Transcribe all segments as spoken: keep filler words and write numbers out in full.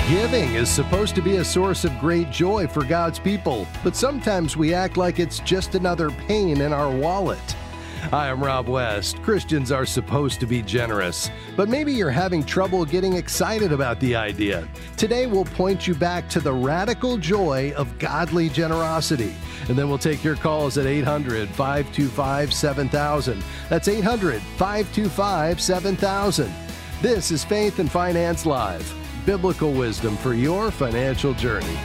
Giving is supposed to be a source of great joy for God's people, but sometimes we act like it's just another pain in our wallet. Hi, I'm Rob West. Christians are supposed to be generous, but maybe you're having trouble getting excited about the idea. Today, we'll point you back to the radical joy of godly generosity. And then we'll take your calls at eight hundred, five two five, seven thousand. That's eight hundred, five two five, seven thousand. This is Faith and Finance Live, biblical wisdom for your financial journey.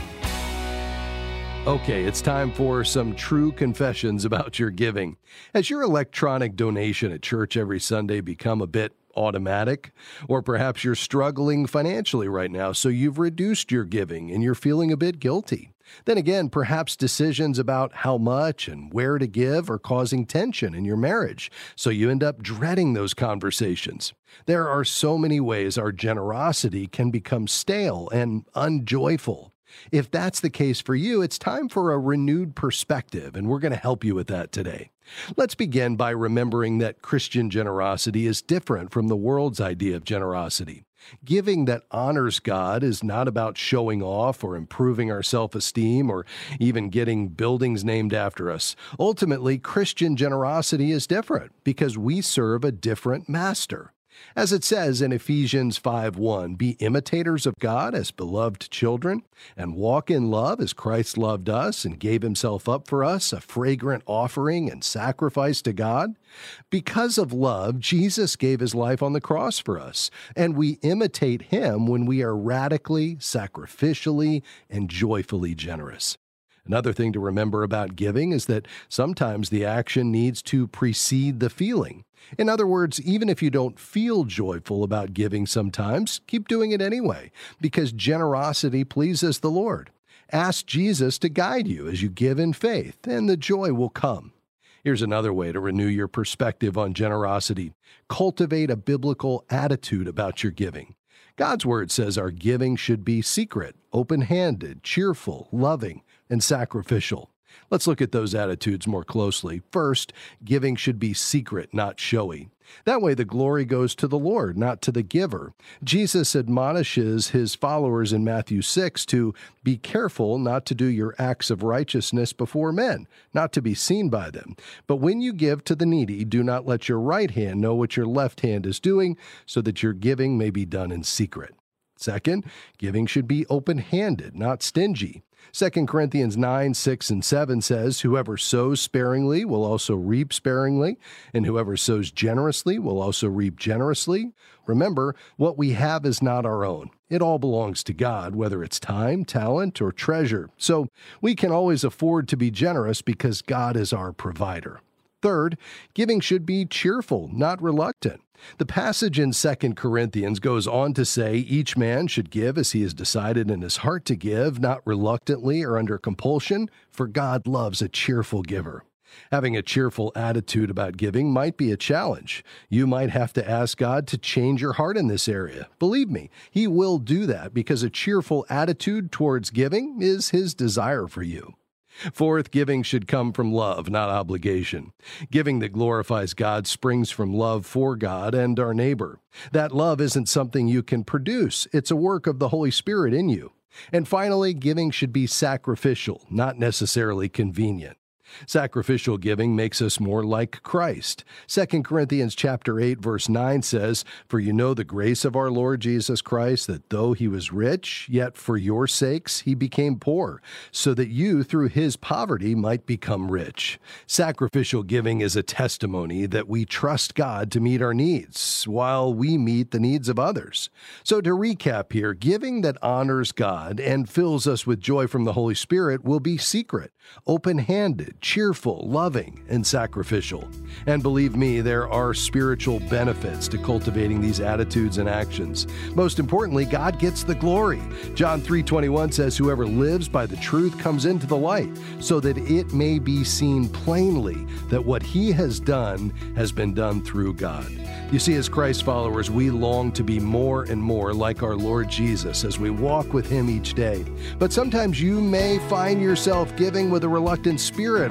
Okay, it's time for some true confessions about your giving. Has your electronic donation at church every Sunday become a bit automatic? Or perhaps you're struggling financially right now, so you've reduced your giving and you're feeling a bit guilty. Then again, perhaps decisions about how much and where to give are causing tension in your marriage, so you end up dreading those conversations. There are so many ways our generosity can become stale and unjoyful. If that's the case for you, it's time for a renewed perspective, and we're going to help you with that today. Let's begin by remembering that Christian generosity is different from the world's idea of generosity. Giving that honors God is not about showing off or improving our self-esteem or even getting buildings named after us. Ultimately, Christian generosity is different because we serve a different master. As it says in Ephesians five one, be imitators of God as beloved children, and walk in love as Christ loved us and gave himself up for us, a fragrant offering and sacrifice to God. Because of love, Jesus gave his life on the cross for us, and we imitate him when we are radically, sacrificially, and joyfully generous. Another thing to remember about giving is that sometimes the action needs to precede the feeling. In other words, even if you don't feel joyful about giving sometimes, keep doing it anyway, because generosity pleases the Lord. Ask Jesus to guide you as you give in faith, and the joy will come. Here's another way to renew your perspective on generosity. Cultivate a biblical attitude about your giving. God's word says our giving should be secret, open-handed, cheerful, loving, and sacrificial. Let's look at those attitudes more closely. First, giving should be secret, not showy. That way the glory goes to the Lord, not to the giver. Jesus admonishes his followers in Matthew six to be careful not to do your acts of righteousness before men, not to be seen by them. But when you give to the needy, do not let your right hand know what your left hand is doing, so that your giving may be done in secret. Second, giving should be open-handed, not stingy. Second Corinthians nine, six, and seven says, whoever sows sparingly will also reap sparingly, and whoever sows generously will also reap generously. Remember, what we have is not our own. It all belongs to God, whether it's time, talent, or treasure. So we can always afford to be generous because God is our provider. Third, giving should be cheerful, not reluctant. The passage in Second Corinthians goes on to say each man should give as he has decided in his heart to give, not reluctantly or under compulsion, for God loves a cheerful giver. Having a cheerful attitude about giving might be a challenge. You might have to ask God to change your heart in this area. Believe me, he will do that because a cheerful attitude towards giving is his desire for you. Fourth, giving should come from love, not obligation. Giving that glorifies God springs from love for God and our neighbor. That love isn't something you can produce. It's a work of the Holy Spirit in you. And finally, giving should be sacrificial, not necessarily convenient. Sacrificial giving makes us more like Christ. Second Corinthians chapter eight, verse nine says, for you know the grace of our Lord Jesus Christ, that though he was rich, yet for your sakes he became poor, so that you through his poverty might become rich. Sacrificial giving is a testimony that we trust God to meet our needs, while we meet the needs of others. So to recap here, giving that honors God and fills us with joy from the Holy Spirit will be secret, open-handed, cheerful, loving, and sacrificial. And believe me, there are spiritual benefits to cultivating these attitudes and actions. Most importantly, God gets the glory. John three twenty-one says, whoever lives by the truth comes into the light, so that it may be seen plainly that what he has done has been done through God. You see, as Christ followers, we long to be more and more like our Lord Jesus as we walk with him each day. But sometimes you may find yourself giving with a reluctant spirit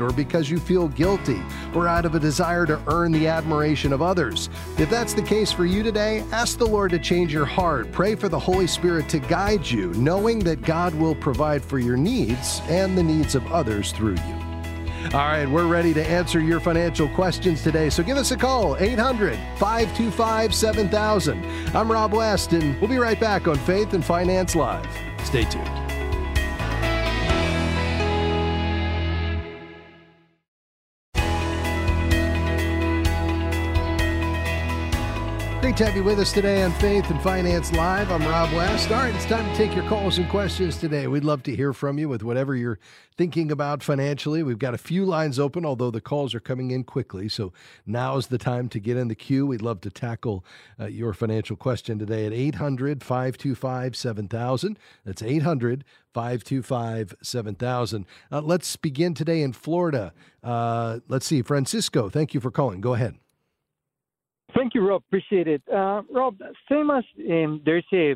pride or because you feel guilty or out of a desire to earn the admiration of others. If that's the case for you today, ask the Lord to change your heart. Pray for the Holy Spirit to guide you, knowing that God will provide for your needs and the needs of others through you. All right, we're ready to answer your financial questions today, so give us a call, eight hundred, five two five, seven thousand. I'm Rob West, and we'll be right back on Faith and Finance Live. Stay tuned. Great to have you with us today on Faith and Finance Live. I'm Rob West. All right, it's time to take your calls and questions today. We'd love to hear from you with whatever you're thinking about financially. We've got a few lines open, although the calls are coming in quickly. So now is the time to get in the queue. We'd love to tackle uh, your financial question today at eight hundred, five two five, seven thousand. That's eight hundred, five two five, seven thousand. Uh, let's begin today in Florida. Uh, let's see, Francisco, thank you for calling. Go ahead. Thank you, Rob. Appreciate it. Uh, Rob, same as um, there's a,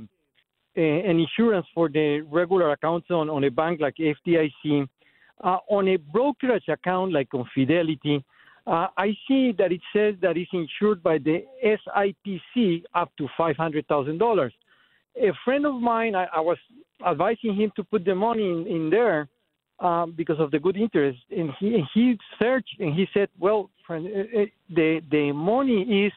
a an insurance for the regular accounts on, on a bank like F D I C, uh, on a brokerage account like on Fidelity, uh, I see that it says that it's insured by the S I P C up to five hundred thousand dollars. A friend of mine, I, I was advising him to put the money in, in there um, because of the good interest, and he he searched and he said, well, friend, the the money is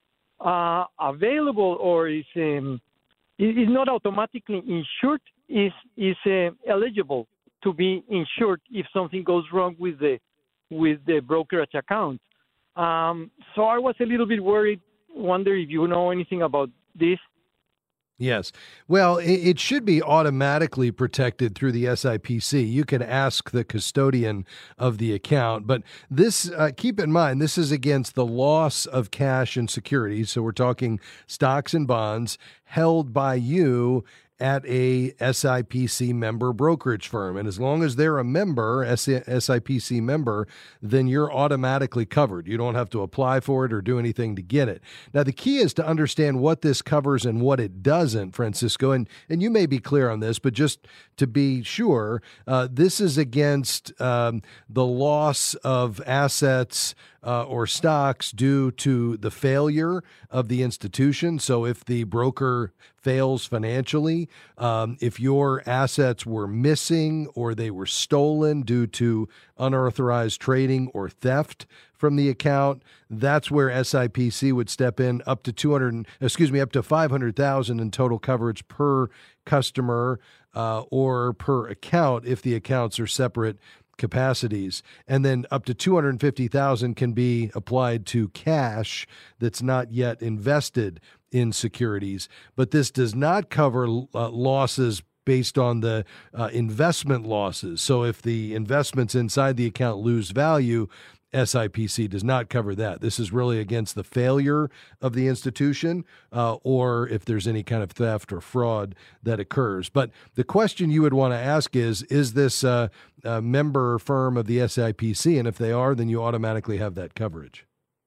Uh, available or is um, is not automatically insured, is is uh, eligible to be insured if something goes wrong with the with the brokerage account. Um, so I was a little bit worried. Wonder if you know anything about this. Yes. Well, it, it should be automatically protected through the S I P C. You can ask the custodian of the account, but this, uh, keep in mind, this is against the loss of cash and securities. So we're talking stocks and bonds held by you at a S I P C member brokerage firm. And as long as they're a member, S I P C member, then you're automatically covered. You don't have to apply for it or do anything to get it. Now, the key is to understand what this covers and what it doesn't, Francisco. And, and you may be clear on this, but just to be sure, uh, this is against um, the loss of assets Uh, or stocks due to the failure of the institution. So if the broker fails financially, um, if your assets were missing or they were stolen due to unauthorized trading or theft from the account, that's where S I P C would step in up to two hundred, excuse me, up to five hundred thousand in total coverage per customer uh, or per account if the accounts are separate capacities, and then up to two hundred fifty thousand can be applied to cash that's not yet invested in securities. But this does not cover uh, losses based on the uh, investment losses. So if the investments inside the account lose value, S I P C does not cover that. This is really against the failure of the institution uh, or if there's any kind of theft or fraud that occurs. But the question you would want to ask is, is this uh, a member firm of the S I P C? And if they are, then you automatically have that coverage.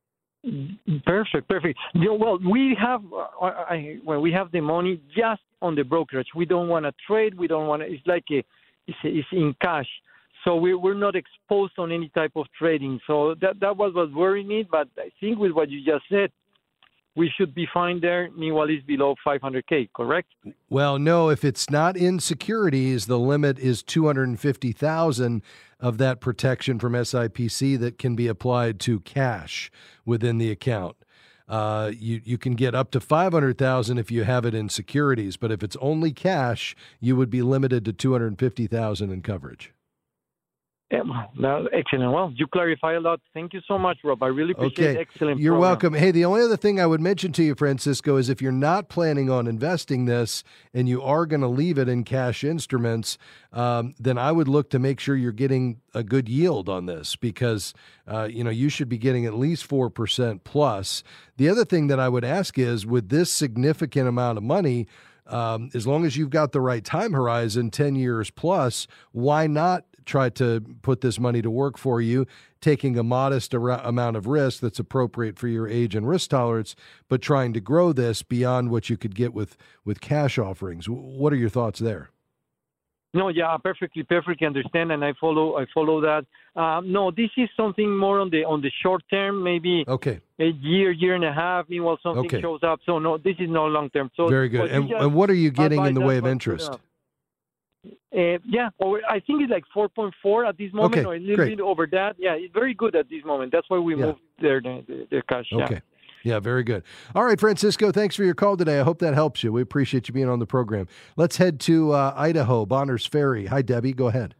Perfect, perfect. You know, well, we have uh, I, well, we have the money just on the brokerage. We don't want to trade. We don't want to. It's like a, it's, a, it's in cash. So we, we're not exposed on any type of trading. So that, that was what worried me. But I think with what you just said, we should be fine there. Meanwhile, it's below five hundred K, correct? Well, no, if it's not in securities, the limit is two hundred fifty thousand of that protection from S I P C that can be applied to cash within the account. Uh, you, you can get up to five hundred thousand if you have it in securities, but if it's only cash, you would be limited to two hundred fifty thousand in coverage. Yeah, no, excellent. Well, you clarify a lot. Thank you so much, Rob. I really appreciate it. Okay. Excellent. You're program. welcome. Hey, the only other thing I would mention to you, Francisco, is if you're not planning on investing this and you are going to leave it in cash instruments, um, then I would look to make sure you're getting a good yield on this because, uh, you know, you should be getting at least four percent plus. The other thing that I would ask is, with this significant amount of money, um, as long as you've got the right time horizon, ten years plus, why not try to put this money to work for you, taking a modest ar- amount of risk that's appropriate for your age and risk tolerance, but trying to grow this beyond what you could get with, with cash offerings. What are your thoughts there? No, yeah, perfectly, perfectly understand, and I follow, I follow that. Um, no, this is something more on the on the short term, maybe Okay. a year, year and a half. Meanwhile, something Okay. shows up. So no, this is no long term. So very good. what you And, just and what are you getting in advised the way us of was interest? good, uh, uh, yeah, or I think it's like four point four at this moment, Okay, or a little great. bit over that. Yeah, it's very good at this moment. That's why we Yeah. moved there the, the, the cash. Yeah. Okay. Yeah, very good. All right, Francisco, thanks for your call today. I hope that helps you. We appreciate you being on the program. Let's head to uh, Idaho, Bonners Ferry. Hi, Debbie. Go ahead.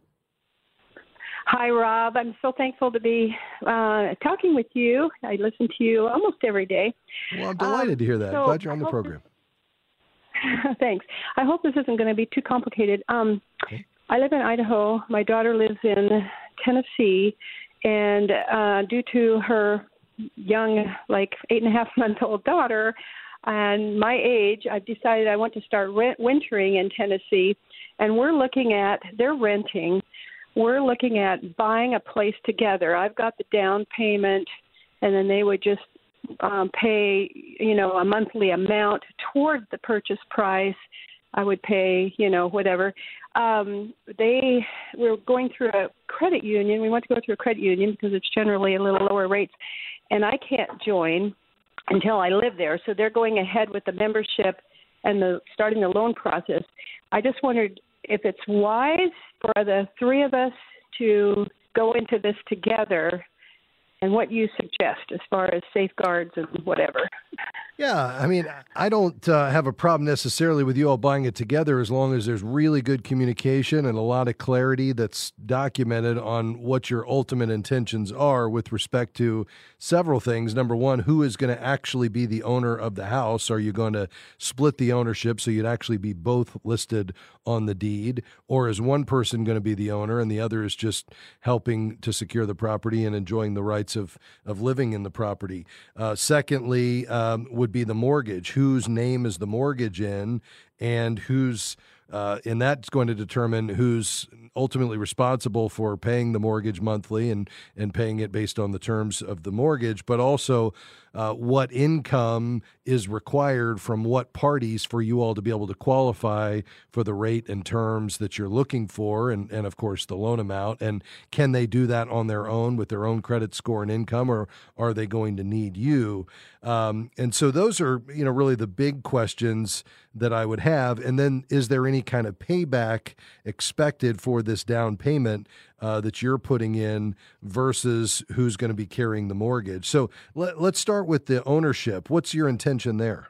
Hi, Rob. I'm so thankful to be uh, talking with you. I listen to you almost every day. Well, I'm delighted Um, to hear that. so Glad you're on the I hope program. this- Thanks. I hope this isn't going to be too complicated. Um, Okay. I live in Idaho. My daughter lives in Tennessee, and uh, due to her young, like eight and a half month old daughter, and my age, I've decided I want to start rent- wintering in Tennessee, and we're looking at they're renting. We're looking at buying a place together. I've got the down payment, and then they would just um, pay, you know, a monthly amount toward the purchase price. I would pay, you know, whatever. Um, they we're going through a credit union. We want to go through a credit union because it's generally a little lower rates, and I can't join until I live there. So they're going ahead with the membership and the starting the loan process. I just wondered if it's wise for the three of us to go into this together, and what you suggest as far as safeguards and whatever. Yeah, I mean, I don't uh, have a problem necessarily with you all buying it together as long as there's really good communication and a lot of clarity that's documented on what your ultimate intentions are with respect to several things. Number one, who is going to actually be the owner of the house? Are you going to split the ownership so you'd actually be both listed on the deed? Or is one person going to be the owner and the other is just helping to secure the property and enjoying the rights of, of living in the property? Uh, secondly, um, would be the mortgage. Whose name is the mortgage in, and who's uh, and that's going to determine who's ultimately responsible for paying the mortgage monthly and and paying it based on the terms of the mortgage, but also uh, what income is required from what parties for you all to be able to qualify for the rate and terms that you're looking for, and, and of course the loan amount. And can they do that on their own with their own credit score and income, or are they going to need you? Um, and so those are, you know, really the big questions that I would have. And then is there any kind of payback expected for this down payment uh, that you're putting in versus who's going to be carrying the mortgage? So let, let's start with the ownership. What's your intention there?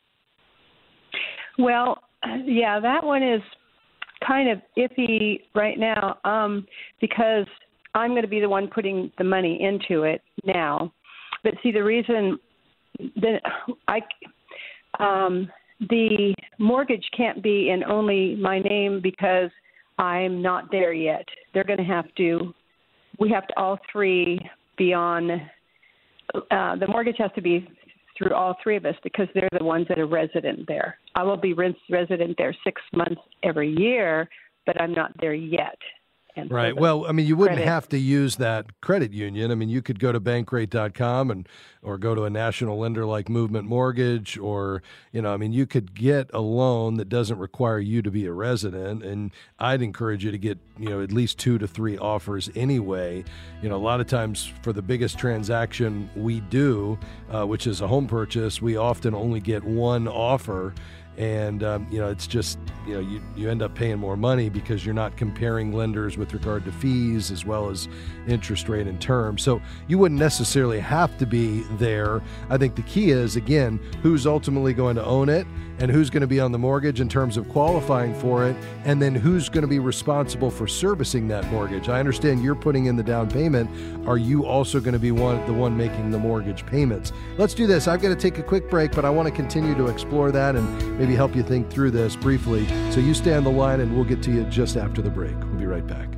Well, yeah, that one is kind of iffy right now um, because I'm going to be the one putting the money into it now. But see, the reason that I um, the mortgage can't be in only my name because I'm not there yet. They're going to have to. We have to all three be on. Uh, the mortgage has to be through all three of us because they're the ones that are resident there. I will be res- resident there six months every year, but I'm not there yet. And right. so Well, I mean, you wouldn't credit. have to use that credit union. I mean, you could go to bankrate dot com and or go to a national lender like Movement Mortgage, or, you know, I mean, you could get a loan that doesn't require you to be a resident. And I'd encourage you to get, you know, at least two to three offers anyway. You know, a lot of times for the biggest transaction we do, uh, which is a home purchase, we often only get one offer. And, um, you know, it's just, you know, you, you end up paying more money because you're not comparing lenders with regard to fees as well as interest rate and term. So you wouldn't necessarily have to be there. I think the key is, again, who's ultimately going to own it and who's going to be on the mortgage in terms of qualifying for it, and then who's going to be responsible for servicing that mortgage. I understand you're putting in the down payment. Are you also going to be one the one making the mortgage payments? Let's do this. I've got to take a quick break, but I want to continue to explore that and maybe help you think through this briefly. So you stay on the line and we'll get to you just after the break. We'll be right back.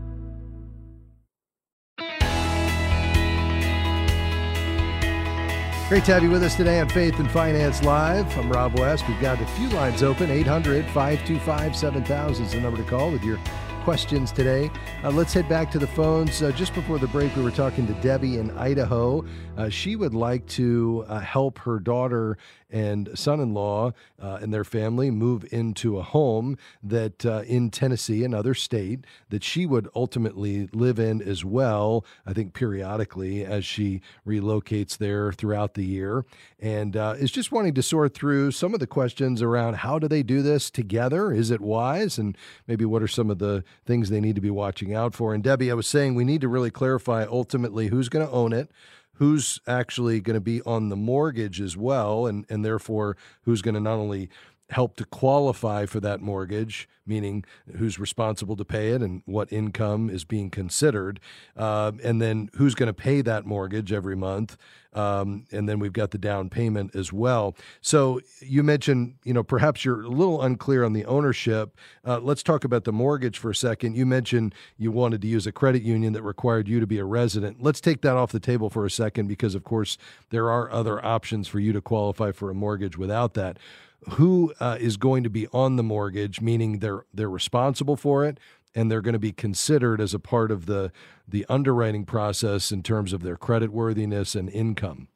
Great to have you with us today on Faith and Finance Live. I'm Rob West. We've got a few lines open. eight hundred, five two five, seven thousand is the number to call with your questions today. Uh, let's head back to the phones. Uh, just before the break, we were talking to Debbie in Idaho. Uh, she would like to uh, help her daughter and son-in-law uh, and their family move into a home that uh, in Tennessee, another state, that she would ultimately live in as well, I think periodically as she relocates there throughout the year, and uh, is just wanting to sort through some of the questions around how do they do this together? Is it wise? And maybe what are some of the things they need to be watching out for? And Debbie, I was saying we need to really clarify ultimately who's going to own it, who's actually going to be on the mortgage as well, and, and therefore who's going to not only help to qualify for that mortgage, meaning who's responsible to pay it and what income is being considered, uh, and then who's going to pay that mortgage every month, um, and then we've got the down payment as well. So you mentioned, you know, perhaps you're a little unclear on the ownership. Uh, let's talk about the mortgage for a second. You mentioned you wanted to use a credit union that required you to be a resident. Let's take that off the table for a second because, of course, there are other options for you to qualify for a mortgage without that. Who uh, is going to be on the mortgage, meaning they're they're responsible for it, and they're going to be considered as a part of the the underwriting process in terms of their creditworthiness and income?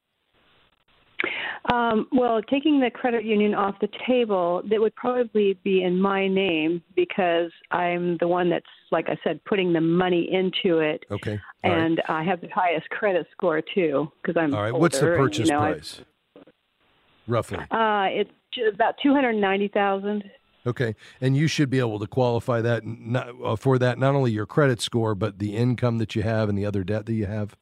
Um, well, taking the credit union off the table, that would probably be in my name because I'm the one that's, like I said, putting the money into it. Okay. All and right. I have the highest credit score, too, because I'm All right. older. What's the and, purchase you know, price, roughly? Uh, it's about two hundred ninety thousand dollars. Okay. And you should be able to qualify that not, uh, for that, not only your credit score, but the income that you have and the other debt that you have?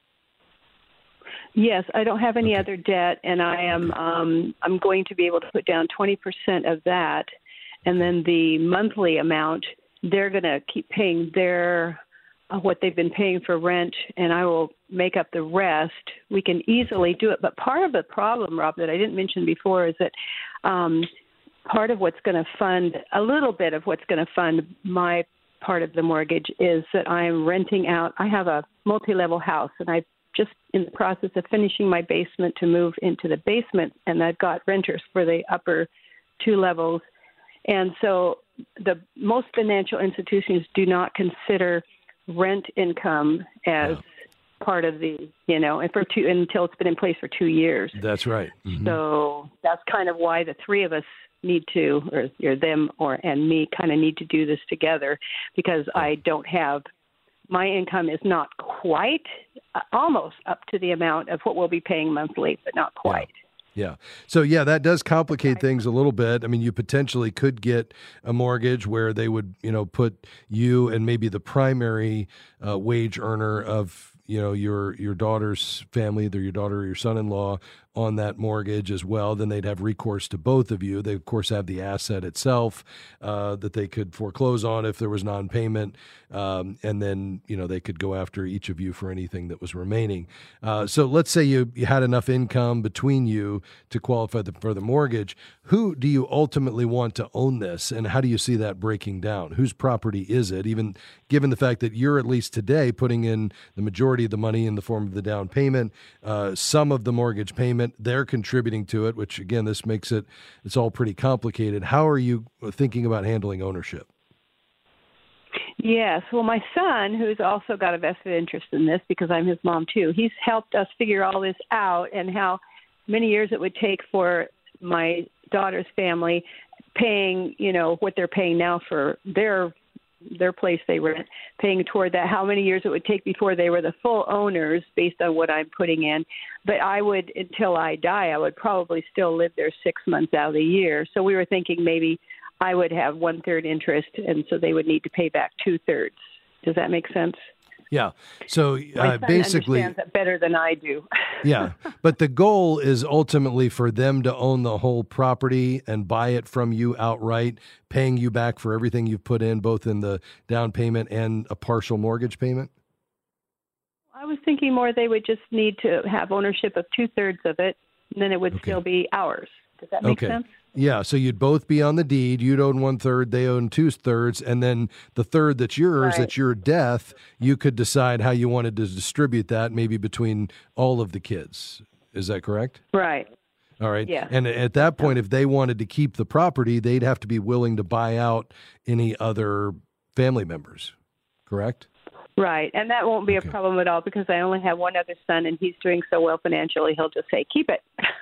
Yes, I don't have any Okay. other debt, and I am Okay. um, I'm going to be able to put down twenty percent of that, and then the monthly amount, they're going to keep paying their uh, what they've been paying for rent, and I will make up the rest. We can easily do it, but part of the problem, Rob, that I didn't mention before is that um, part of what's going to fund, a little bit of what's going to fund my part of the mortgage is that I'm renting out. I have a multi-level house, and I just in the process of finishing my basement to move into the basement, and I've got renters for the upper two levels. And so the most financial institutions do not consider rent income as wow. part of the, you know, and for two until it's been in place for two years. That's right. Mm-hmm. So that's kind of why the three of us need to, or, or them or and me kind of need to do this together, because yeah. I don't have, my income is not quite, uh, almost up to the amount of what we'll be paying monthly, but not quite. Yeah. Yeah. So, yeah, that does complicate things a little bit. I mean, you potentially could get a mortgage where they would, you know, put you and maybe the primary uh, wage earner of, you know, your your daughter's family, either your daughter or your son-in-law, on that mortgage as well. Then they'd have recourse to both of you. They, of course, have the asset itself uh, that they could foreclose on if there was non-payment. Um, and then, you know, they could go after each of you for anything that was remaining. Uh, so let's say you, you had enough income between you to qualify the, for the mortgage. Who do you ultimately want to own this? And how do you see that breaking down? Whose property is it? Even given the fact that you're at least today putting in the majority of the money in the form of the down payment, uh, some of the mortgage payment, they're contributing to it, which again, this makes it, it's all pretty complicated. How are you thinking about handling ownership? Yes. Well, my son, who's also got a vested interest in this because I'm his mom too, he's helped us figure all this out and how many years it would take for my daughter's family paying, you know, what they're paying now for their their place they rent, paying toward that, how many years it would take before they were the full owners based on what I'm putting in. But I would, until I die, I would probably still live there six months out of the year. So we were thinking maybe I would have one-third interest, and so they would need to pay back two-thirds. Does that make sense? Yeah. So uh, basically, understands it better than I do. Yeah. But the goal is ultimately for them to own the whole property and buy it from you outright, paying you back for everything you've put in, both in the down payment and a partial mortgage payment. I was thinking more they would just need to have ownership of two-thirds of it, and then it would okay. still be ours. Does that make okay. sense? Yeah, so you'd both be on the deed. You'd own one third, they own two thirds, and then the third that's yours, right. at your death, you could decide how you wanted to distribute that, maybe between all of the kids. Is that correct? Right. All right. Yeah. And at that point, if they wanted to keep the property, they'd have to be willing to buy out any other family members, correct? Right, and that won't be okay. a problem at all because I only have one other son, and he's doing so well financially, he'll just say, keep it.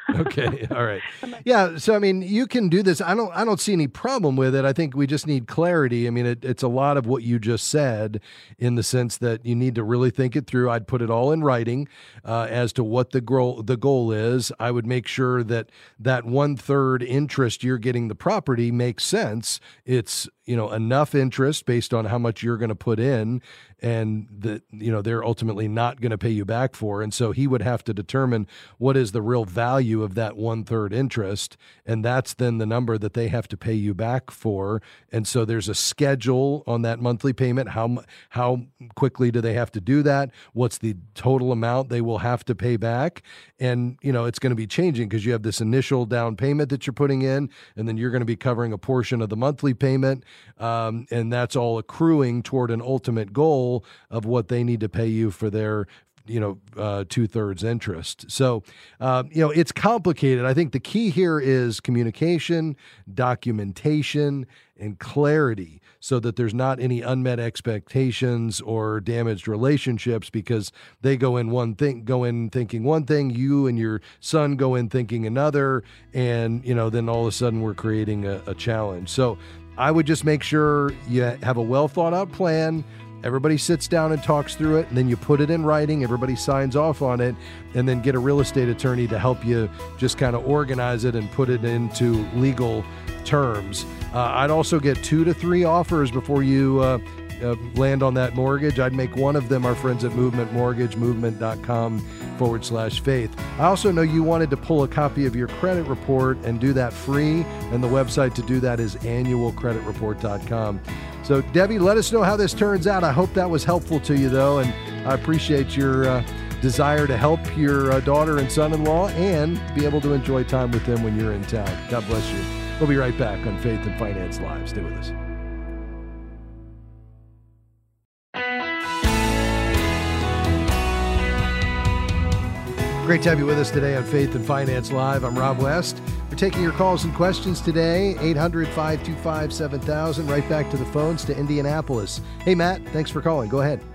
Okay. All right. Yeah. So, I mean, you can do this. I don't, I don't see any problem with it. I think we just need clarity. I mean, it, it's a lot of what you just said in the sense that you need to really think it through. I'd put it all in writing uh, as to what the goal, the goal is. I would make sure that that one third interest you're getting the property makes sense. It's, you know, enough interest based on how much you're going to put in and that, you know, they're ultimately not going to pay you back for. And so he would have to determine what is the real value of that one third interest. And that's then the number that they have to pay you back for. And so there's a schedule on that monthly payment. How, how quickly do they have to do that? What's the total amount they will have to pay back? And, you know, it's going to be changing because you have this initial down payment that you're putting in, and then you're going to be covering a portion of the monthly payment. Um, and that's all accruing toward an ultimate goal of what they need to pay you for their, you know, uh, two thirds interest. So, uh, you know, it's complicated. I think the key here is communication, documentation, and clarity so that there's not any unmet expectations or damaged relationships because they go in one thing, go in thinking one thing, you and your son go in thinking another. And, you know, then all of a sudden we're creating a, a challenge. So I would just make sure you have a well thought out plan. Everybody sits down and talks through it, and then you put it in writing. Everybody signs off on it, and then get a real estate attorney to help you just kind of organize it and put it into legal terms. Uh, I'd also get two to three offers before you uh, uh, land on that mortgage. I'd make one of them our friends at Movement Mortgage, movement.com forward slash faith. I also know you wanted to pull a copy of your credit report and do that free, and the website to do that is annual credit report dot com. So, Debbie, let us know how this turns out. I hope that was helpful to you, though, and I appreciate your uh, desire to help your uh, daughter and son-in-law and be able to enjoy time with them when you're in town. God bless you. We'll be right back on Faith and Finance Live. Stay with us. Great to have you with us today on Faith and Finance Live. I'm Rob West. We're taking your calls and questions today, eight hundred, five two five, seven thousand. Right back to the phones to Indianapolis. Hey, Matt, thanks for calling. Go ahead.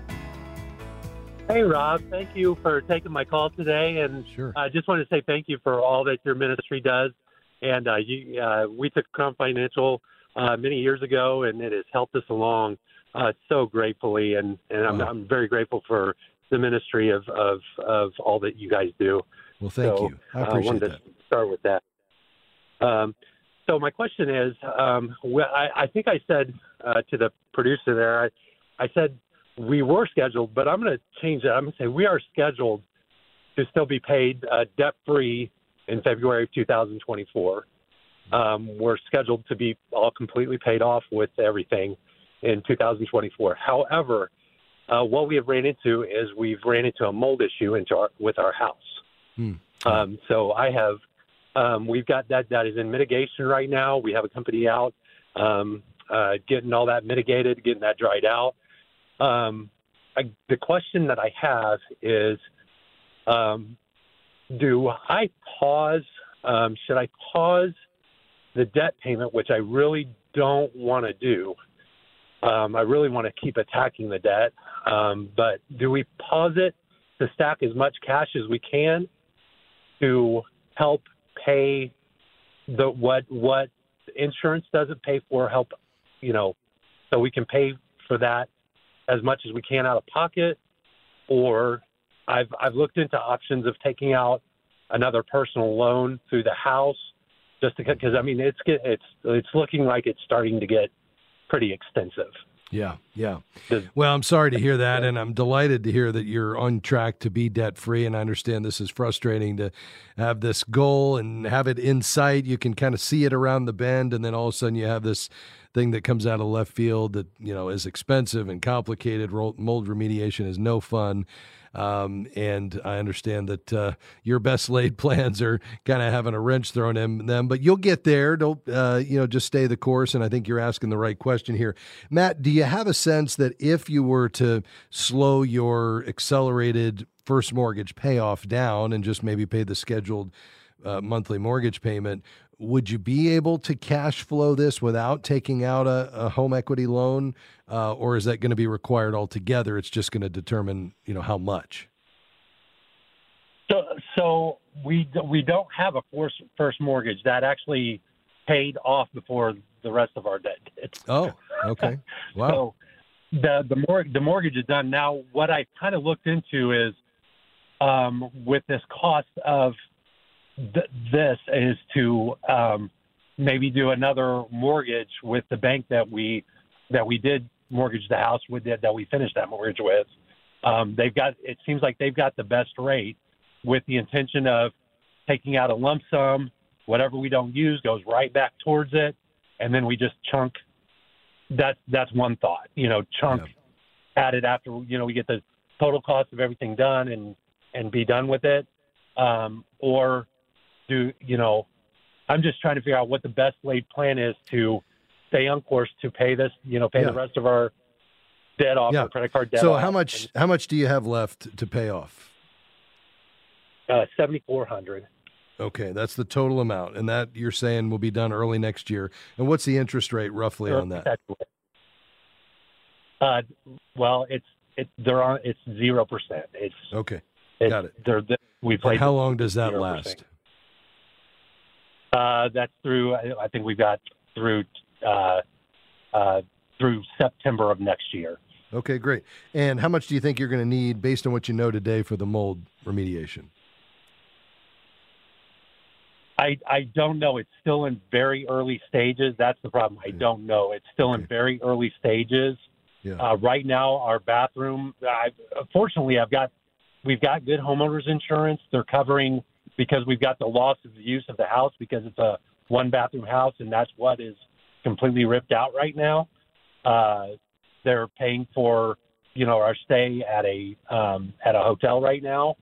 Hey, Rob. Thank you for taking my call today. And Sure. I just want to say thank you for all that your ministry does. And uh, you, uh, we took Crown Financial uh, many years ago, and it has helped us along uh, so gratefully. And, and I'm, Wow. I'm very grateful for the ministry of, of, of all that you guys do. Well, thank so, you. I uh, appreciate wanted that. to start with that. Um, so my question is, um, well, I, I think I said uh, to the producer there, I, I said we were scheduled, but I'm going to change that. I'm going to say we are scheduled to still be paid uh, debt-free in February of two thousand twenty-four. Um, we're scheduled to be all completely paid off with everything in two thousand twenty-four. However, uh, what we have ran into is we've ran into a mold issue into our, with our house. Hmm. Um, so I have, um, we've got that, that is in mitigation right now. We have a company out, um, uh, getting all that mitigated, getting that dried out. Um, I, the question that I have is, um, do I pause, um, should I pause the debt payment, which I really don't want to do? Um, I really want to keep attacking the debt. Um, but do we pause it to stack as much cash as we can to help pay the what what insurance doesn't pay for, help, you know, so we can pay for that as much as we can out of pocket? Or I've I've looked into options of taking out another personal loan through the house, just because I mean it's get, it's it's looking like it's starting to get pretty extensive. Yeah, yeah. Well, I'm sorry to hear that, and I'm delighted to hear that you're on track to be debt-free, and I understand this is frustrating to have this goal and have it in sight. You can kind of see it around the bend, and then all of a sudden you have this thing that comes out of left field that, you know, is expensive and complicated. Mold remediation is no fun. Um, and I understand that uh, your best laid plans are kind of having a wrench thrown in them, but you'll get there. Don't, uh, you know, just stay the course. And I think you're asking the right question here. Matt, do you have a sense that if you were to slow your accelerated first mortgage payoff down and just maybe pay the scheduled uh, monthly mortgage payment, would you be able to cash flow this without taking out a, a home equity loan? Uh, or is that going to be required altogether? It's just going to determine, you know, how much? So So, so we we don't have a first first mortgage that actually paid off before the rest of our debt did. Oh, okay. Wow. So the the mor- the mortgage is done now. What I kind of looked into is um, with this cost of th- this is to um, maybe do another mortgage with the bank that we that we did mortgage the house with that, that we finished that mortgage with. Um, they've got it seems like they've got the best rate, with the intention of taking out a lump sum. Whatever we don't use goes right back towards it, and then we just chunk. That's that's one thought, you know, chunk yeah. at it after you know we get the total cost of everything done and and be done with it, um, or do you know? I'm just trying to figure out what the best laid plan is to stay on course to pay this, you know, pay yeah. the rest of our debt off, yeah. our credit card debt. So off. how much how much do you have left to pay off? Uh, seventy-four hundred. Okay, that's the total amount, and that you're saying will be done early next year. And what's the interest rate roughly on that? Uh, well, it's it they're on it's zero percent. It's okay. It's, Got it. They're, they, we play. How long does that zero percent last? Uh, that's through. I think we've got through uh, uh, through September of next year. Okay, great. And how much do you think you're going to need based on what you know today for the mold remediation? I, I don't know. It's still in very early stages. That's the problem. I don't know. It's still okay. in very early stages. Yeah. Uh, right now, our bathroom, I, fortunately, I've got, we've got good homeowners insurance. They're covering because we've got the loss of the use of the house because it's a one bathroom house, and that's what is completely ripped out right now. Uh, they're paying for, you know, our stay at a um, at a hotel right now.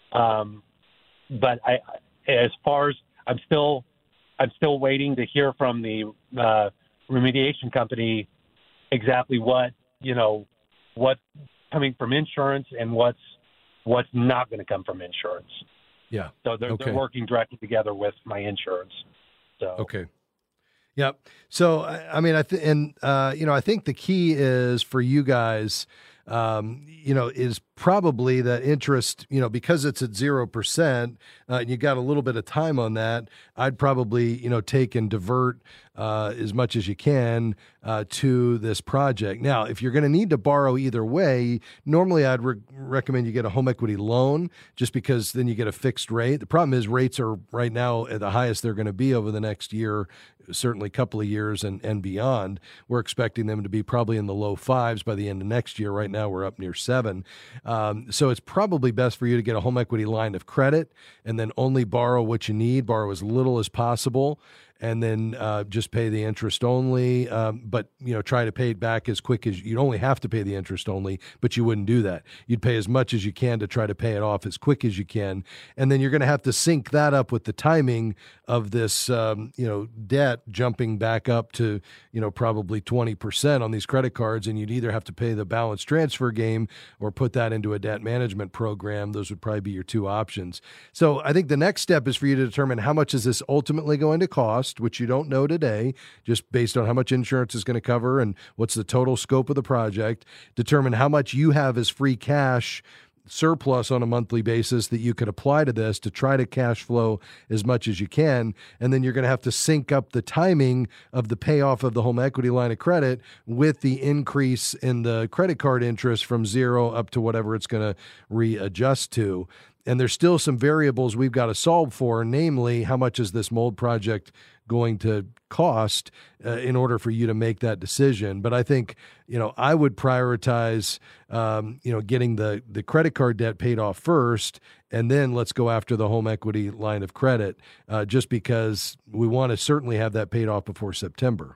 Um, but I, as far as I'm still, I'm still waiting to hear from the uh, remediation company exactly what you know, what's coming from insurance and what's what's not going to come from insurance. Yeah. So they're, okay. they're working directly together with my insurance. So okay. Yep. So I, I mean, I th- and uh, you know, I think the key is for you guys. Um, you know, is probably that interest, you know, because it's at zero percent uh, and you got a little bit of time on that, I'd probably, you know, take and divert uh, as much as you can uh, to this project. Now, if you're going to need to borrow either way, normally I'd re- recommend you get a home equity loan just because then you get a fixed rate. The problem is rates are right now at the highest they're going to be over the next year, certainly a couple of years and, and beyond. We're expecting them to be probably in the low fives by the end of next year. Right now we're up near seven. Um, so it's probably best for you to get a home equity line of credit and then only borrow what you need, borrow as little as possible, and then uh, just pay the interest only. Um, but, you know, try to pay it back as quick as you'd only have to pay the interest only, but you wouldn't do that. You'd pay as much as you can to try to pay it off as quick as you can. And then you're going to have to sync that up with the timing of this, um, you know, debt jumping back up to, you know, probably twenty percent on these credit cards. And you'd either have to pay the balance transfer game or put that into a debt management program. Those would probably be your two options. So I think the next step is for you to determine how much is this ultimately going to cost, which you don't know today, just based on how much insurance is going to cover and what's the total scope of the project. Determine how much you have as free cash surplus on a monthly basis that you could apply to this to try to cash flow as much as you can. And then you're going to have to sync up the timing of the payoff of the home equity line of credit with the increase in the credit card interest from zero up to whatever it's going to readjust to. And there's still some variables we've got to solve for, namely, how much is this mold project going to cost uh, in order for you to make that decision. But I think, you know, I would prioritize, um, you know, getting the, the credit card debt paid off first, and then let's go after the home equity line of credit, uh, just because we want to certainly have that paid off before September.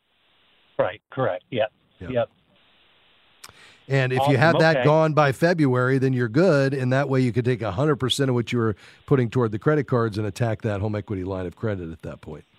Right. Correct. Yep. Yep. yep. And if you have that gone by February, then you're good. And that way you could take one hundred percent of what you were putting toward the credit cards and attack that home equity line of credit at that point.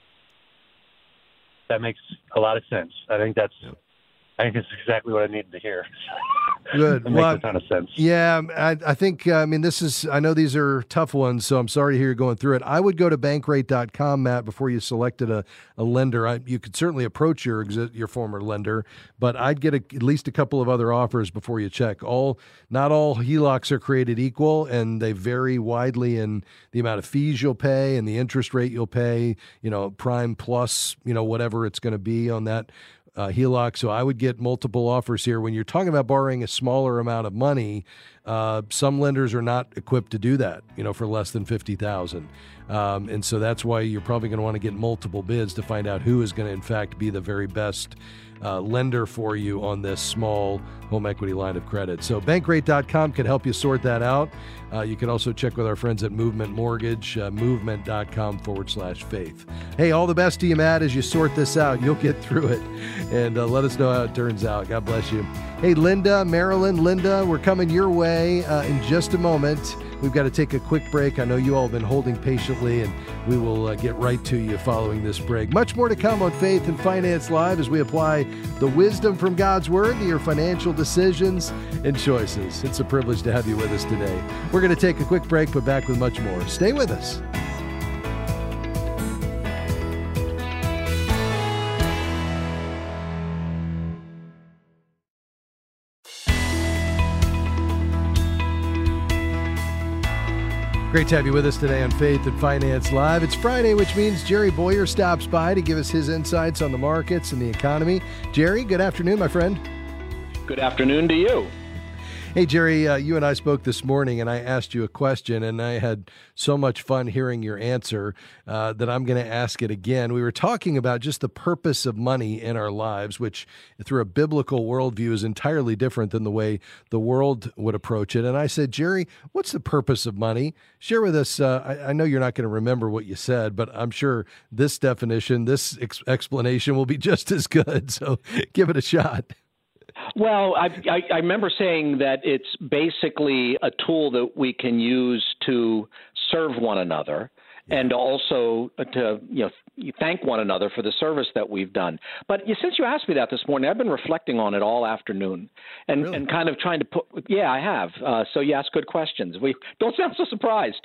That makes a lot of sense. I think that's, yep. I think that's exactly what I needed to hear. Good. It well, makes a ton of sense. Yeah, I, I think, uh, I mean, this is, I know these are tough ones, so I'm sorry to hear you're going through it. I would go to bankrate dot com, Matt, before you selected a, a lender. I, you could certainly approach your exi- your former lender, but I'd get a, at least a couple of other offers before you check. All Not all H E L O Cs are created equal, and they vary widely in the amount of fees you'll pay and the interest rate you'll pay, you know, prime plus, you know, whatever it's going to be on that Uh, H E L O C. So I would get multiple offers here. When you're talking about borrowing a smaller amount of money, uh, some lenders are not equipped to do that, you know, for less than fifty thousand dollars. Um, and so that's why you're probably going to want to get multiple bids to find out who is going to, in fact, be the very best uh, lender for you on this small home equity line of credit. So bankrate dot com can help you sort that out. Uh, you can also check with our friends at Movement Mortgage, uh, movement dot com forward slash faith. Hey, all the best to you, Matt, as you sort this out. You'll get through it, and uh, let us know how it turns out. God bless you. Hey, Linda, Marilyn, Linda, we're coming your way uh, in just a moment. We've got to take a quick break. I know you all have been holding patiently, and we will uh, get right to you following this break. Much more to come on Faith and Finance Live as we apply the wisdom from God's Word to your financial decisions and choices. It's a privilege to have you with us today. We're going to take a quick break, but back with much more. Stay with us. Great to have you with us today on Faith and Finance Live. It's Friday, which means Jerry Boyer stops by to give us his insights on the markets and the economy. Jerry, good afternoon, my friend. Good afternoon to you. Hey, Jerry, uh, you and I spoke this morning, and I asked you a question, and I had so much fun hearing your answer uh, that I'm going to ask it again. We were talking about just the purpose of money in our lives, which through a biblical worldview is entirely different than the way the world would approach it. And I said, Jerry, what's the purpose of money? Share with us. Uh, I, I know you're not going to remember what you said, but I'm sure this definition, this ex- explanation will be just as good. So give it a shot. Well, I, I, I remember saying that it's basically a tool that we can use to serve one another and also to, you know, thank one another for the service that we've done. But since you asked me that this morning, I've been reflecting on it all afternoon and, really? and kind of trying to put – yeah, I have. Uh, so you ask good questions. We don't sound so surprised.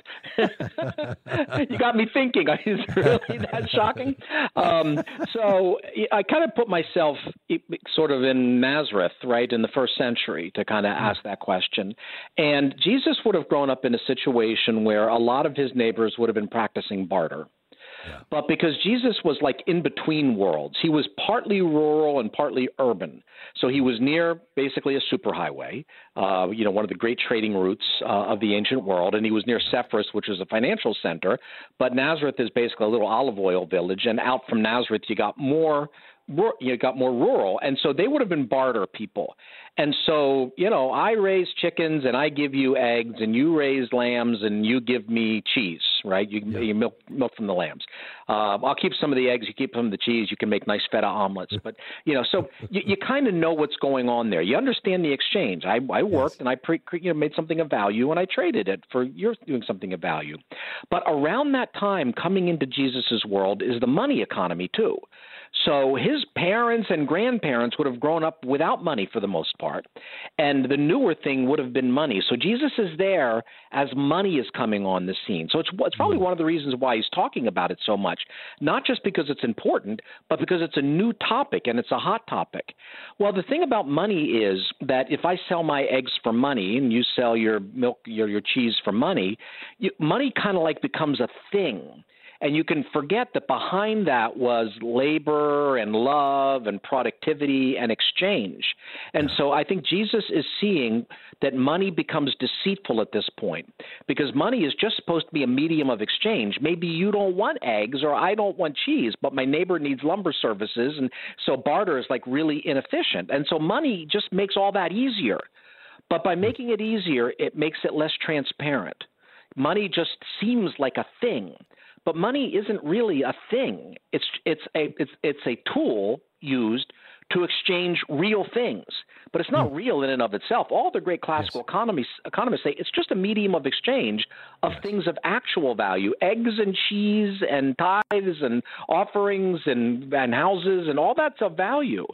You got me thinking. Is it really that shocking? Um, so I kind of put myself sort of in Nazareth, right, in the first century to kind of ask that question. And Jesus would have grown up in a situation where a lot of his neighbors would have been practicing barter. Yeah. But because Jesus was like in between worlds, he was partly rural and partly urban. So he was near basically a superhighway, uh, you know, one of the great trading routes uh, of the ancient world. And he was near Sepphoris, which was a financial center. But Nazareth is basically a little olive oil village. And out from Nazareth, you got more you got more rural. And so they would have been barter people. And so, you know, I raise chickens and I give you eggs, and you raise lambs and you give me cheese, right? You, yeah. you milk, milk from the lambs. Uh, I'll keep some of the eggs, you keep some of the cheese, you can make nice feta omelets. But, you know, so you, you kind of know what's going on there. You understand the exchange. I, I worked yes. and I pre, you know, made something of value and I traded it for you're doing something of value. But around that time, coming into Jesus's world is the money economy too. So his parents and grandparents would have grown up without money for the most part, and the newer thing would have been money. So Jesus is there as money is coming on the scene. So it's, it's probably one of the reasons why he's talking about it so much, not just because it's important, but because it's a new topic and it's a hot topic. Well, the thing about money is that if I sell my eggs for money and you sell your milk, your, your cheese for money, you, money kind of like becomes a thing. And you can forget that behind that was labor and love and productivity and exchange. And so I think Jesus is seeing that money becomes deceitful at this point because money is just supposed to be a medium of exchange. Maybe you don't want eggs or I don't want cheese, but my neighbor needs lumber services. And so barter is like really inefficient. And so money just makes all that easier. But by making it easier, it makes it less transparent. Money just seems like a thing. But money isn't really a thing. It's it's a it's it's a tool used to exchange real things. But it's not real in and of itself. All the great classical yes. economists economists say it's just a medium of exchange of yes. things of actual value. Eggs and cheese and tithes and offerings and, and houses and all that's of value.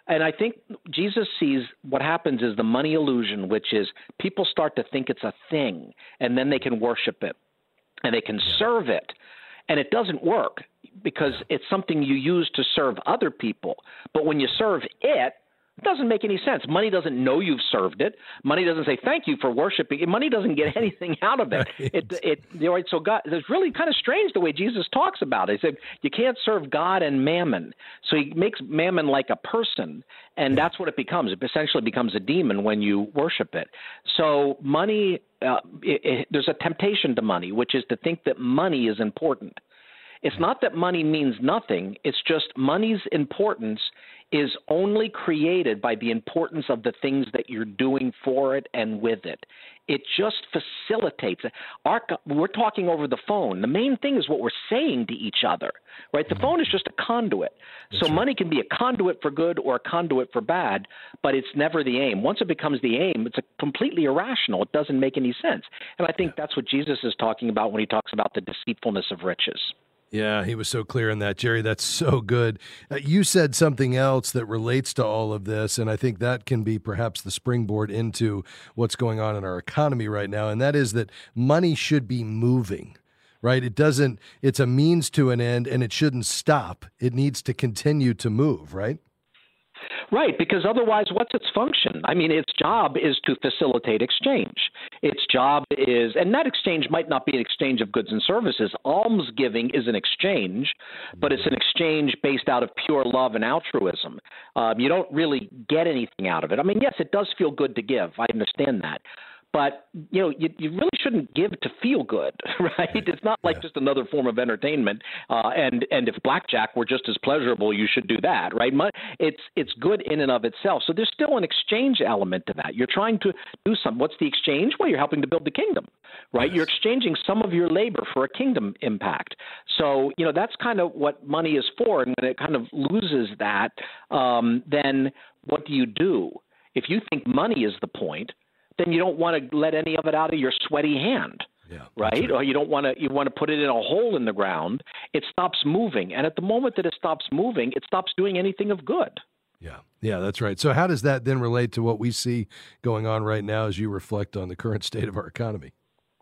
And I think Jesus sees what happens is the money illusion, which is people start to think it's a thing, and then they can worship it, and they can serve it. And it doesn't work because it's something you use to serve other people. But when you serve it, it doesn't make any sense. Money doesn't know you've served it. Money doesn't say thank you for worshiping it. Money doesn't get anything out of it. Right. It, it, you know, so God, it's really kind of strange the way Jesus talks about it. He said you can't serve God and mammon. So he makes mammon like a person, and that's what it becomes. It essentially becomes a demon when you worship it. So money, uh, it, it, there's a temptation to money, which is to think that money is important. It's not that money means nothing. It's just money's importance is only created by the importance of the things that you're doing for it and with it. It just facilitates it. Our, we're talking over the phone. The main thing is what we're saying to each other, right? The phone is just a conduit. That's so right. Money can be a conduit for good or a conduit for bad, but it's never the aim. Once it becomes the aim, it's a completely irrational. It doesn't make any sense. And I think yeah. that's what Jesus is talking about when he talks about the deceitfulness of riches. Yeah, he was so clear in that, Jerry. That's so good. Uh, you said something else that relates to all of this, and I think that can be perhaps the springboard into what's going on in our economy right now, and that is that money should be moving, right? It doesn't, it's a means to an end, and it shouldn't stop. It needs to continue to move, right? Right, because otherwise what's its function? I mean, its job is to facilitate exchange. Its job is, and that exchange might not be an exchange of goods and services. Almsgiving is an exchange, but it's an exchange based out of pure love and altruism. Um, you don't really get anything out of it. I mean, yes, it does feel good to give. I understand that. But, you know, you, you really shouldn't give to feel good, right? It's not like yeah. just another form of entertainment. Uh, and, and if blackjack were just as pleasurable, you should do that, right? It's, it's good in and of itself. So there's still an exchange element to that. You're trying to do something. What's the exchange? Well, you're helping to build the kingdom, right? Yes. You're exchanging some of your labor for a kingdom impact. So, you know, that's kind of what money is for. And when it kind of loses that, um, then what do you do? If you think money is the point, then you don't want to let any of it out of your sweaty hand, yeah, right? right? Or you don't want to you want to put it in a hole in the ground. It stops moving, and at the moment that it stops moving, it stops doing anything of good. Yeah, yeah, that's right. So how does that then relate to what we see going on right now as you reflect on the current state of our economy?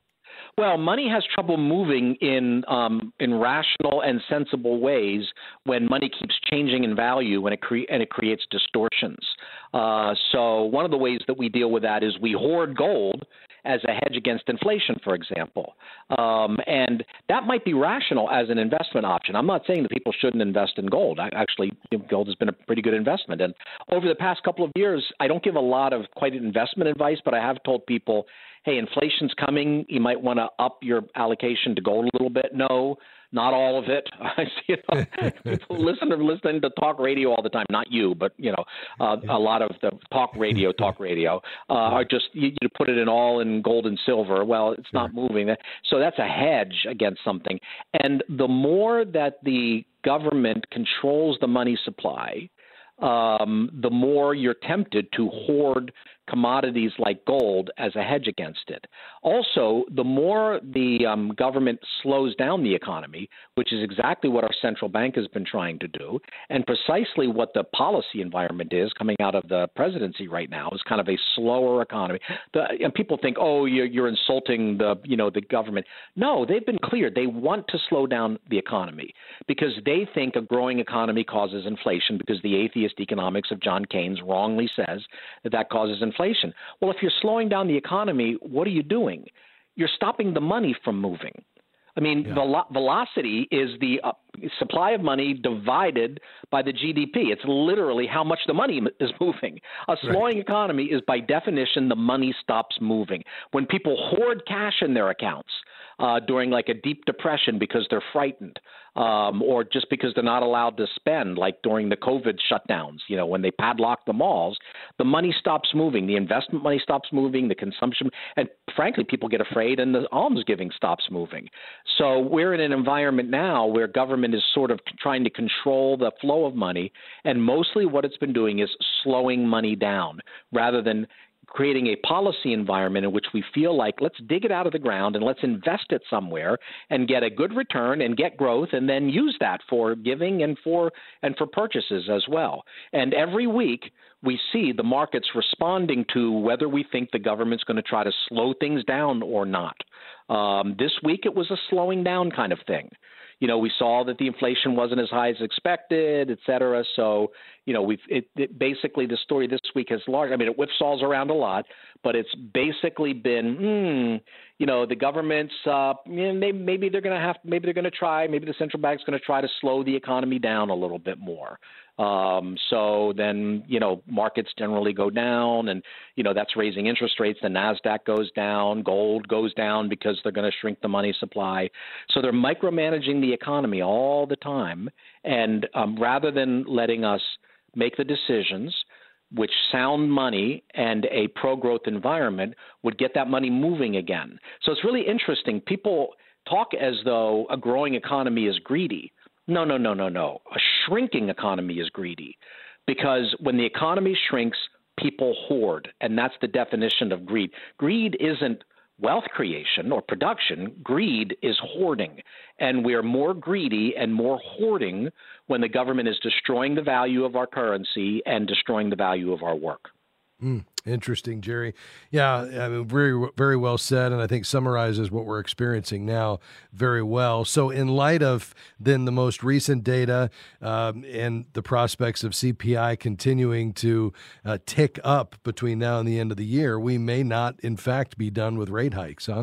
Well, money has trouble moving in um, in rational and sensible ways when money keeps changing in value and it, cre- and it creates distortions. Uh, so one of the ways that we deal with that is we hoard gold as a hedge against inflation, for example. Um, and that might be rational as an investment option. I'm not saying that people shouldn't invest in gold. I, actually, gold has been a pretty good investment. And over the past couple of years, I don't give a lot of quite investment advice, but I have told people, hey, inflation's coming. You might want to up your allocation to gold a little bit. No, not all of it. you know, people listen to listening to talk radio all the time. Not you, but you know, uh, a lot of the talk radio, talk radio uh, are just you, you put it in all in gold and silver. Well, it's not moving. So that's a hedge against something. And the more that the government controls the money supply, um, the more you're tempted to hoard commodities like gold as a hedge against it. Also, the more the um, government slows down the economy, which is exactly what our central bank has been trying to do, and precisely what the policy environment is coming out of the presidency right now is kind of a slower economy. The, and people think, oh, you're, you're insulting the, you know, the government. No, they've been clear. They want to slow down the economy because they think a growing economy causes inflation because the atheist economics of John Keynes wrongly says that that causes inflation. Well, if you're slowing down the economy, what are you doing? You're stopping the money from moving. I mean, yeah. velo- velocity is the uh, supply of money divided by the G D P. It's literally how much the money is moving. A slowing right. economy is, by definition, the money stops moving. When people hoard cash in their accounts uh, during like a deep depression because they're frightened, um, or just because they're not allowed to spend, like during the COVID shutdowns, you know, when they padlocked the malls, the money stops moving. The investment money stops moving, the consumption, and frankly, people get afraid and the almsgiving stops moving. So we're in an environment now where government is sort of trying to control the flow of money, and mostly what it's been doing is slowing money down rather than creating a policy environment in which we feel like let's dig it out of the ground and let's invest it somewhere and get a good return and get growth and then use that for giving and for and for purchases as well. And every week we see the markets responding to whether we think the government's going to try to slow things down or not. Um, this week it was a slowing down kind of thing. You know, we saw that the inflation wasn't as high as expected, et cetera. So, you know, we've it, it basically the story this week has large. I mean, it whipsaws around a lot, but it's basically been, hmm, you know, the government's uh, you know, maybe, maybe they're going to have, maybe they're going to try, maybe the central bank's going to try to slow the economy down a little bit more. Um, so then, you know, markets generally go down and, you know, that's raising interest rates. The NASDAQ goes down, gold goes down because they're going to shrink the money supply. So they're micromanaging the economy all the time. And um, rather than letting us make the decisions which sound money and a pro-growth environment would get that money moving again. So it's really interesting. People talk as though a growing economy is greedy. No, no, no, no, no. A shrinking economy is greedy because when the economy shrinks, people hoard, and that's the definition of greed. Greed isn't wealth creation or production. Greed is hoarding, and we're more greedy and more hoarding when the government is destroying the value of our currency and destroying the value of our work. Mm, interesting, Jerry. Yeah, I mean, very, very well said, and I think summarizes what we're experiencing now very well. So in light of then the most recent data um, and the prospects of C P I continuing to uh, tick up between now and the end of the year, we may not, in fact, be done with rate hikes, huh?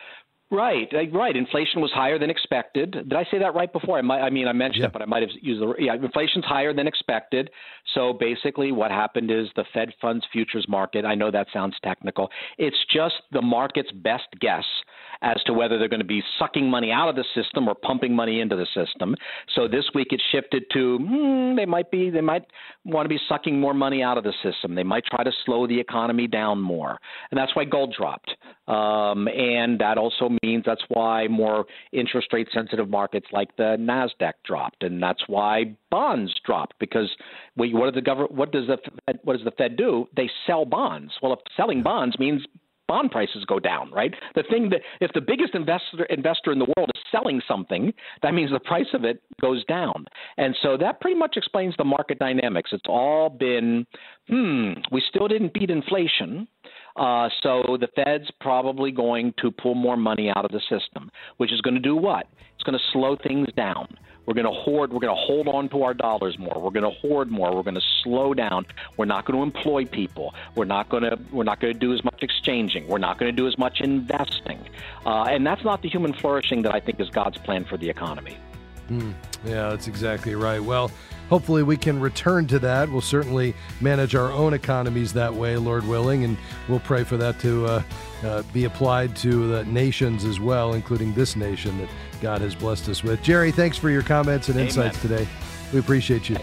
Right, right. Inflation was higher than expected. Did I say that right before? I, might, I mean, I mentioned yeah. it, but I might have used the yeah. Inflation's higher than expected. So basically, what happened is the Fed funds futures market. I know that sounds technical. It's just the market's best guess as to whether they're going to be sucking money out of the system or pumping money into the system. So this week it shifted to hmm, they might be they might want to be sucking more money out of the system. They might try to slow the economy down more, and that's why gold dropped. Um, and that also means that's why more interest rate sensitive markets like the NASDAQ dropped, and that's why bonds dropped because we, what, the government, what does the Fed, what does the Fed do? They sell bonds. Well, if selling bonds means bond prices go down, right? The thing that if the biggest investor investor in the world is selling something, that means the price of it goes down. And so that pretty much explains the market dynamics. It's all been, hmm, we still didn't beat inflation. Uh, so the Fed's probably going to pull more money out of the system, which is going to do what? It's going to slow things down. We're going to hoard. We're going to hold on to our dollars more. We're going to hoard more. We're going to slow down. We're not going to employ people. We're not going to. We're not going to do as much exchanging. We're not going to do as much investing. Uh, and that's not the human flourishing that I think is God's plan for the economy. Mm, yeah, that's exactly right. Well, hopefully we can return to that. We'll certainly manage our own economies that way, Lord willing, and we'll pray for that to uh, uh, be applied to the nations as well, including this nation that God has blessed us with. Jerry, thanks for your comments and Amen. Insights today. We appreciate you.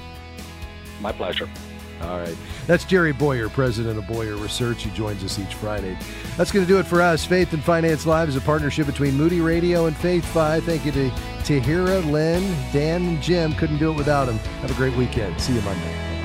My pleasure. All right. That's Jerry Bowyer, president of Bowyer Research. He joins us each Friday. That's going to do it for us. Faith and Finance Live is a partnership between Moody Radio and Faith Fi. Thank you to Tahira, Lynn, Dan, and Jim. Couldn't do it without them. Have a great weekend. See you Monday.